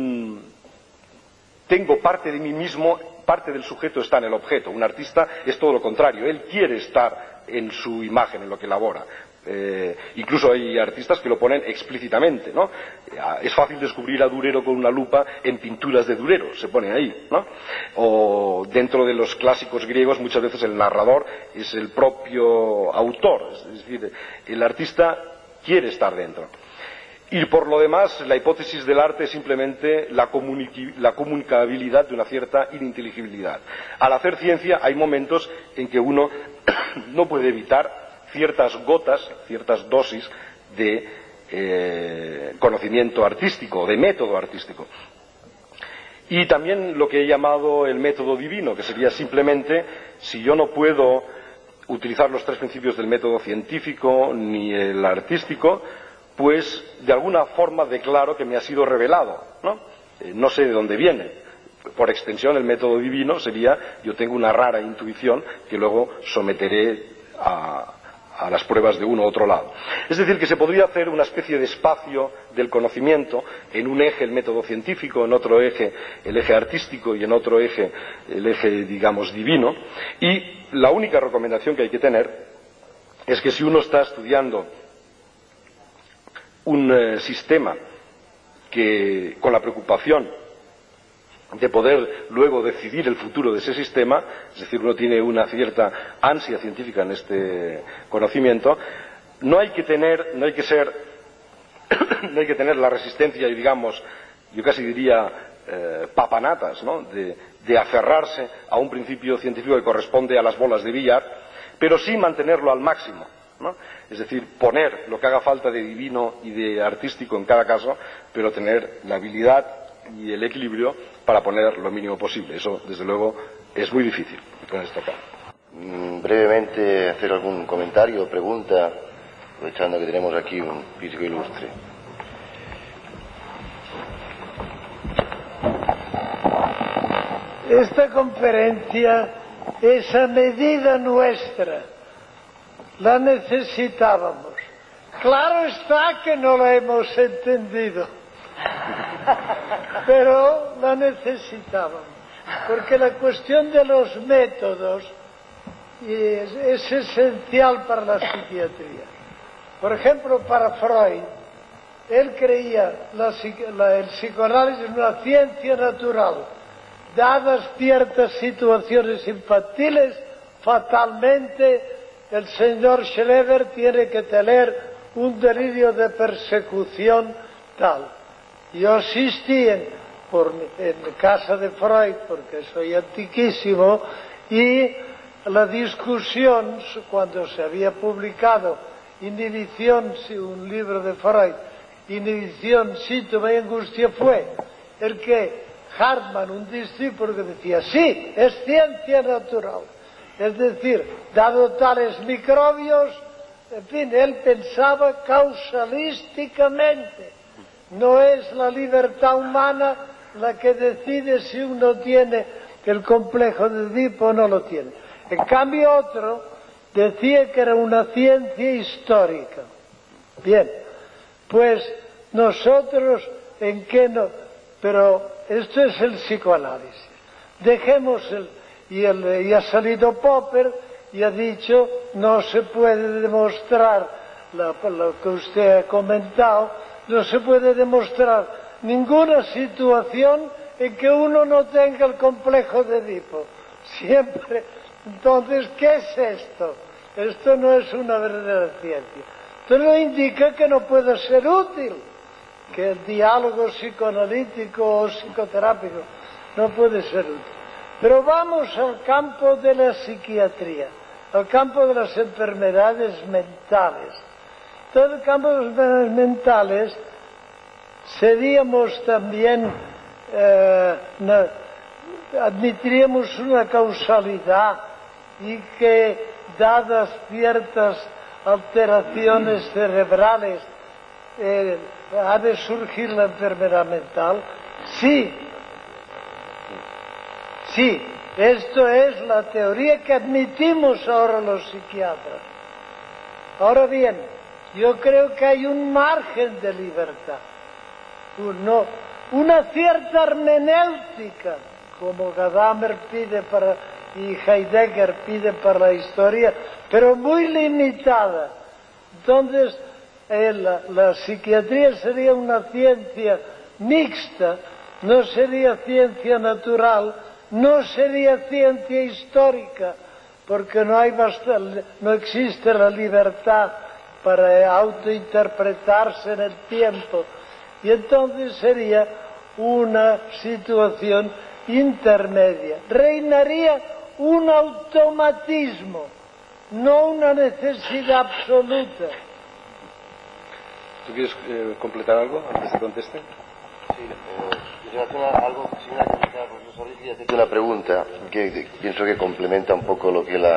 tengo parte de mí mismo, parte del sujeto está en el objeto. Un artista es todo lo contrario, él quiere estar en su imagen, en lo que elabora. Incluso hay artistas que lo ponen explícitamente, ¿no? Es fácil descubrir a Durero con una lupa en pinturas de Durero, se pone ahí, ¿no? O dentro de los clásicos griegos muchas veces el narrador es el propio autor, es decir, el artista quiere estar dentro. Y por lo demás, la hipótesis del arte es simplemente la comunicabilidad de una cierta ininteligibilidad. Al hacer ciencia hay momentos en que uno no puede evitar ciertas gotas, ciertas dosis de conocimiento artístico, de método artístico. Y también lo que he llamado el método divino, que sería simplemente, si yo no puedo utilizar los tres principios del método científico ni el artístico, pues de alguna forma declaro que me ha sido revelado, ¿no? No sé de dónde viene. Por extensión, el método divino sería, yo tengo una rara intuición que luego someteré a las pruebas de uno u otro lado. Es decir, que se podría hacer una especie de espacio del conocimiento, en un eje el método científico, en otro eje el eje artístico y en otro eje el eje, digamos, divino. Y la única recomendación que hay que tener es que si uno está estudiando un sistema que, con la preocupación de poder luego decidir el futuro de ese sistema, es decir, uno tiene una cierta ansia científica en este conocimiento, no hay que tener la resistencia, y digamos, yo casi diría papanatas, ¿no? de aferrarse a un principio científico que corresponde a las bolas de billar, pero sí mantenerlo al máximo, ¿no? Es decir, poner lo que haga falta de divino y de artístico en cada caso, pero tener la habilidad y el equilibrio para poner lo mínimo posible. Eso, desde luego, es muy difícil con esto acá. Brevemente, hacer algún comentario o pregunta, aprovechando que tenemos aquí un físico ilustre. Esta conferencia es a medida nuestra. La necesitábamos. Claro está que no la hemos entendido, pero la necesitábamos, porque la cuestión de los métodos es esencial para la psiquiatría. Por ejemplo, para Freud, él creía el psicoanálisis en una ciencia natural. Dadas ciertas situaciones infantiles, fatalmente el señor Schleber tiene que tener un delirio de persecución tal. Yo asistí en casa de Freud, porque soy antiquísimo, y la discusión, cuando se había publicado Inhibición, un libro de Freud, Inhibición, síntoma y angustia, fue el que Hartmann, un discípulo, que decía, sí, es ciencia natural. Es decir, dado tales microbios, en fin, él pensaba causalísticamente. No es la libertad humana la que decide si uno tiene el complejo de Edipo o no lo tiene. En cambio, otro decía que era una ciencia histórica. Bien, pues nosotros, ¿en qué no? Pero esto es el psicoanálisis. Dejemos y ha salido Popper y ha dicho, no se puede demostrar lo que usted ha comentado, no se puede demostrar ninguna situación en que uno no tenga el complejo de Edipo. Siempre. Entonces, ¿qué es esto? Esto no es una verdadera ciencia. Esto no indica que no pueda ser útil, que el diálogo psicoanalítico o psicoterápico no puede ser útil. Pero vamos al campo de la psiquiatría, al campo de las enfermedades mentales. Todo el campo de las enfermedades mentales seríamos también, admitiríamos una causalidad y que, dadas ciertas alteraciones cerebrales, ha de surgir la enfermedad mental. Sí, Esto es la teoría que admitimos ahora los psiquiatras. Ahora bien, yo creo que hay un margen de libertad, una cierta hermenéutica, como Gadamer pide y Heidegger pide para la historia, pero muy limitada. Entonces, la psiquiatría sería una ciencia mixta, no sería ciencia natural, no sería ciencia histórica, porque no existe la libertad para autointerpretarse en el tiempo, y entonces sería una situación intermedia. Reinaría un automatismo, no una necesidad absoluta. ¿Tú quieres completar algo antes de conteste? Sí, en relación a algo similar que el profesor Riz, quería hacerte una pregunta que pienso que complementa un poco lo que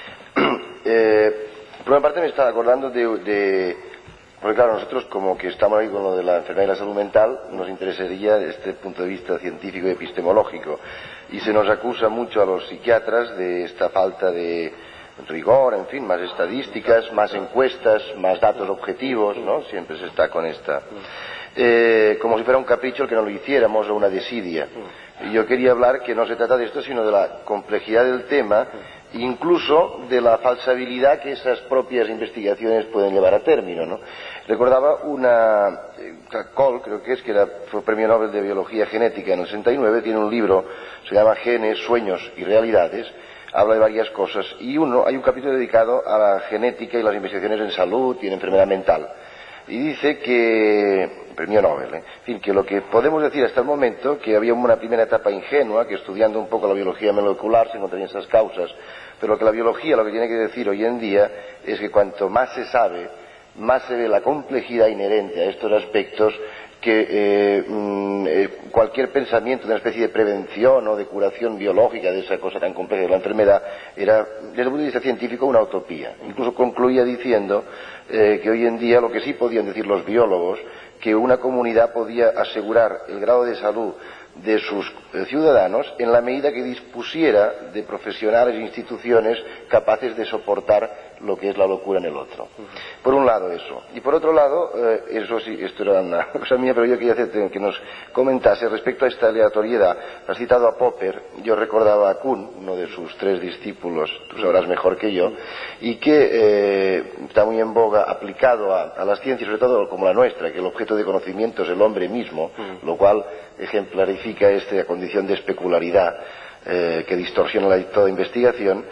por una parte me estaba acordando porque claro, nosotros como que estamos ahí con lo de la enfermedad y la salud mental, nos interesaría desde este punto de vista científico y epistemológico, y se nos acusa mucho a los psiquiatras de esta falta de rigor, en fin, más estadísticas, más encuestas, más datos objetivos, ¿no? Siempre se está con esta como si fuera un capricho el que no lo hiciéramos o una desidia. Y yo quería hablar que no se trata de esto, sino de la complejidad del tema, incluso de la falsabilidad que esas propias investigaciones pueden llevar a término, ¿no? Recordaba una Cole, creo que fue premio Nobel de Biología Genética en el 69, tiene un libro, se llama Genes, Sueños y Realidades, habla de varias cosas, y hay un capítulo dedicado a la genética y las investigaciones en salud y en enfermedad mental. Y dice que, premio Nobel, en fin, que lo que podemos decir hasta el momento, que había una primera etapa ingenua, que estudiando un poco la biología molecular se encontrarían esas causas, pero que la biología lo que tiene que decir hoy en día es que cuanto más se sabe, más se ve la complejidad inherente a estos aspectos, que cualquier pensamiento de una especie de prevención o de curación biológica de esa cosa tan compleja de la enfermedad era, desde el punto de vista científico, una utopía. Incluso concluía diciendo que hoy en día lo que sí podían decir los biólogos, que una comunidad podía asegurar el grado de salud de sus ciudadanos en la medida que dispusiera de profesionales e instituciones capaces de soportar lo que es la locura en el otro. Por un lado eso. Y por otro lado, eso sí, esto era una cosa mía, pero yo quería hacerte que nos comentase respecto a esta aleatoriedad. Has citado a Popper, yo recordaba a Kuhn, uno de sus 3 discípulos, tú sabrás mejor que yo, y que está muy en boga aplicado a las ciencias, sobre todo como la nuestra, que el objeto de conocimiento es el hombre mismo, lo cual ejemplarifica esta condición de especularidad que distorsiona toda investigación.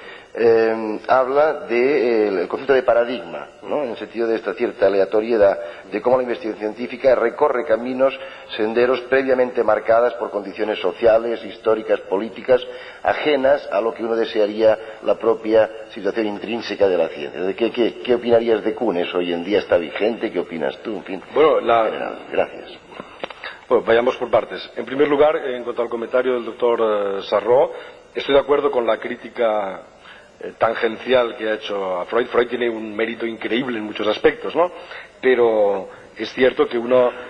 Habla del concepto de paradigma, ¿no? En el sentido de esta cierta aleatoriedad de cómo la investigación científica recorre caminos, senderos previamente marcadas por condiciones sociales, históricas, políticas, ajenas a lo que uno desearía la propia situación intrínseca de la ciencia. ¿Qué opinarías de Kuhn? ¿Eso hoy en día está vigente? ¿Qué opinas tú? En fin, bueno, gracias. Bueno, vayamos por partes. En primer lugar, en cuanto al comentario del doctor Sarró, estoy de acuerdo con la crítica tangencial que ha hecho a Freud. Freud tiene un mérito increíble en muchos aspectos, ¿no? Pero es cierto que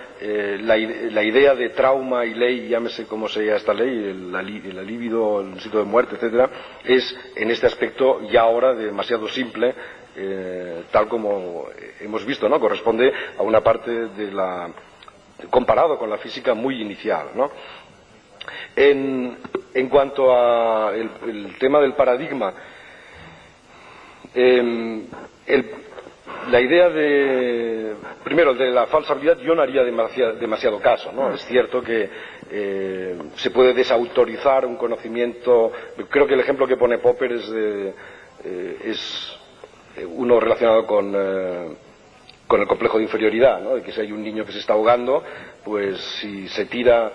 la idea de trauma y ley, llámese como sea esta ley, el libido, el instinto de muerte, etcétera, es en este aspecto ya ahora demasiado simple, tal como hemos visto, ¿no? Corresponde a una parte comparado con la física muy inicial, ¿no? En cuanto a el tema del paradigma, la idea primero de la falsabilidad, yo no haría demasiado caso, ¿no? Es cierto que se puede desautorizar un conocimiento. Creo que el ejemplo que pone Popper es uno relacionado con el complejo de inferioridad, ¿no? De que si hay un niño que se está ahogando, pues si se tira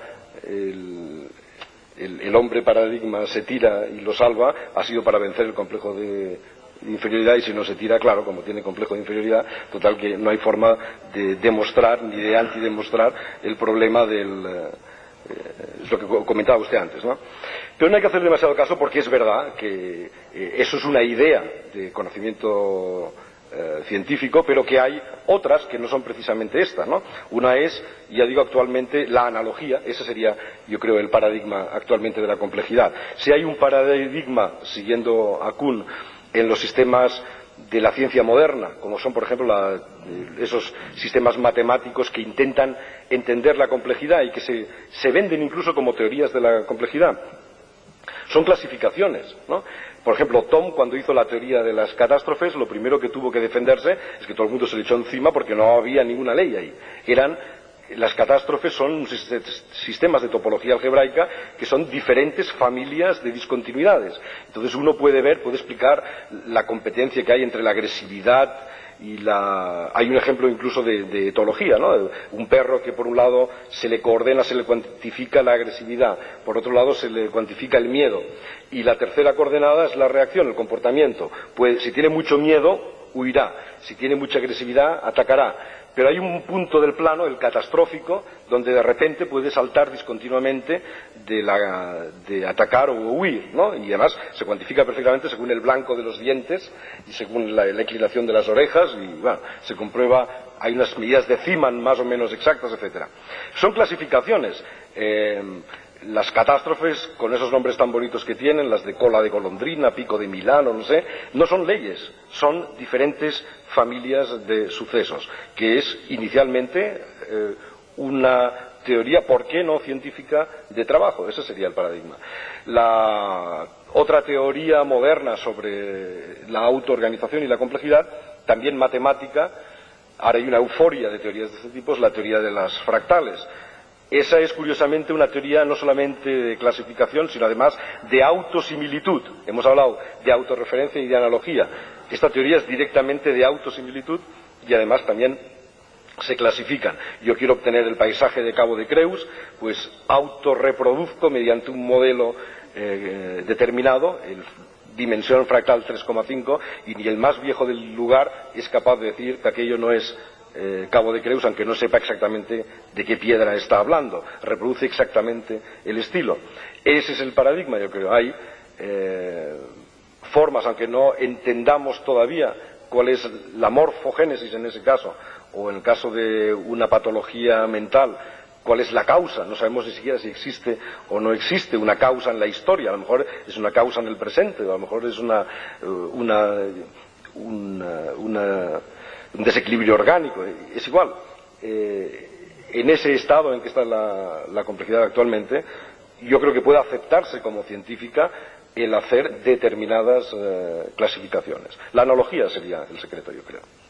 el hombre paradigma se tira y lo salva, ha sido para vencer el complejo de inferioridad, y si no se tira, claro, como tiene complejo de inferioridad, total que no hay forma de demostrar ni de antidemostrar el problema es lo que comentaba usted antes, ¿no? Pero no hay que hacer demasiado caso, porque es verdad que eso es una idea de conocimiento científico, pero que hay otras que no son precisamente esta, ¿no? Una es, ya digo actualmente, la analogía. Ese sería, yo creo, el paradigma actualmente de la complejidad. Si hay un paradigma, siguiendo a Kuhn, en los sistemas de la ciencia moderna, como son, por ejemplo, esos sistemas matemáticos que intentan entender la complejidad y que se venden incluso como teorías de la complejidad, son clasificaciones, ¿no? Por ejemplo, Thom, cuando hizo la teoría de las catástrofes, lo primero que tuvo que defenderse es que todo el mundo se le echó encima porque no había ninguna ley ahí. Las catástrofes son sistemas de topología algebraica que son diferentes familias de discontinuidades. Entonces uno puede explicar la competencia que hay entre la agresividad y hay un ejemplo incluso de etología, ¿no? Un perro que por un lado se le coordena, se le cuantifica la agresividad, por otro lado se le cuantifica el miedo, y la tercera coordenada es la reacción, el comportamiento. Pues si tiene mucho miedo, huirá; si tiene mucha agresividad, atacará. Pero hay un punto del plano, el catastrófico, donde de repente puede saltar discontinuamente de atacar o huir, ¿no? Y además se cuantifica perfectamente según el blanco de los dientes y según la inclinación de las orejas, y bueno, se comprueba, hay unas medidas de Zeeman más o menos exactas, etcétera. Son clasificaciones. Las catástrofes, con esos nombres tan bonitos que tienen, las de cola de golondrina, pico de Milano, no sé, no son leyes, son diferentes familias de sucesos, que es inicialmente una teoría, ¿por qué no científica?, de trabajo. Ese sería el paradigma. La otra teoría moderna sobre la autoorganización y la complejidad, también matemática, ahora hay una euforia de teorías de este tipo, es la teoría de las fractales. Esa es, curiosamente, una teoría no solamente de clasificación, sino además de autosimilitud. Hemos hablado de autorreferencia y de analogía. Esta teoría es directamente de autosimilitud y además también se clasifican. Yo quiero obtener el paisaje de Cabo de Creus, pues autorreproduzco mediante un modelo determinado, dimensión fractal 3,5, y ni el más viejo del lugar es capaz de decir que aquello no es Cabo de Creus, aunque no sepa exactamente de qué piedra está hablando. Reproduce exactamente el estilo. Ese es el paradigma, yo creo. Hay formas, aunque no entendamos todavía cuál es la morfogénesis en ese caso, o en el caso de una patología mental, cuál es la causa. No sabemos ni siquiera si existe o no existe una causa en la historia. A lo mejor es una causa en el presente, o a lo mejor es un desequilibrio orgánico. Es igual. En ese estado en que está la complejidad actualmente, yo creo que puede aceptarse como científica el hacer determinadas clasificaciones. La analogía sería el secreto, yo creo.